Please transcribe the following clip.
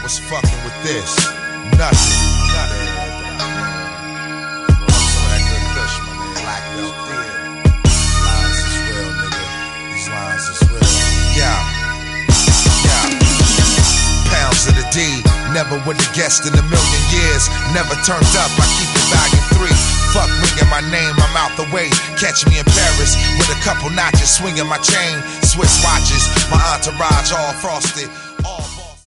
What's fucking with this? Nothing. Some of that good kush, my man. Black belt theater. Lines is real, nigga. These lines is real. Yeah. Pounds of the D. Never would have guessed in a million years. Never turned up, I keep the bag in 3. Fuck ringing my name, I'm out the way. Catch me in Paris with a couple notches, swinging my chain. Swiss watches, my entourage all frosted.